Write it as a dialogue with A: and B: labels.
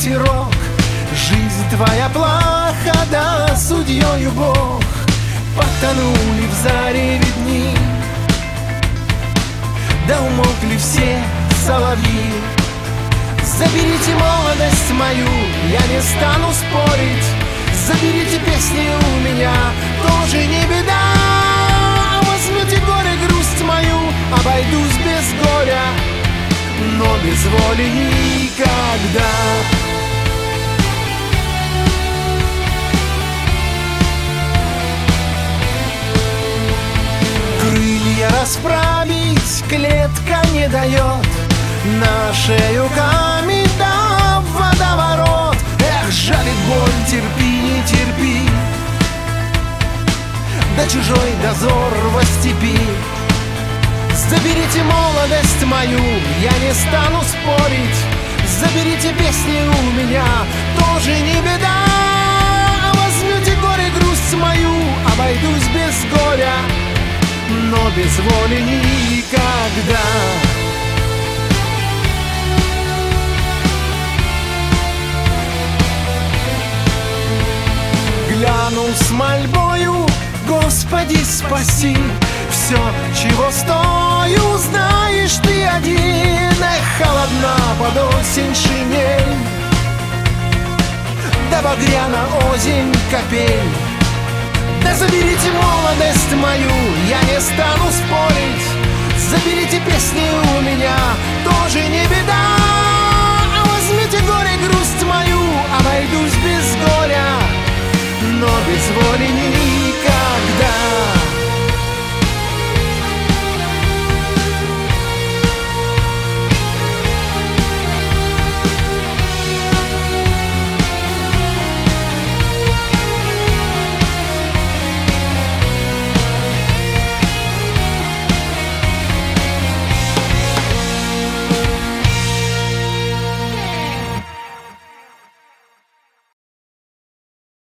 A: ветерок. Жизнь твоя плаха, да судьёю Бог. Потонули в зареве дни, да умолкли все соловьи. Заберите молодость мою, я не стану спорить. Заберите песни у меня, тоже не беда. Возьмите горе, грусть мою, обойдусь без горя, но без воли никогда. Крылья расправить клетка не дает, на шею камень да в водоворот. Эх, жалит боль, терпи, не терпи, да чужой дозор во степи. Заберите молодость мою, я не стану спорить. Заберите песни у меня, тоже не беда. Возьмите горе, грусть мою, обойдусь без горя, но без воли никогда. Глянул с мольбою, Господи, спаси. Все, чего стою, знаешь ты один. Эх, холодна под осень шинель, да багряна озимь копель. Да заберите молодость мою, я не стану спорить. Заберите песни у меня, тоже не беда. Возьмите горе, грусть мою, обойдусь без горя, но без воли не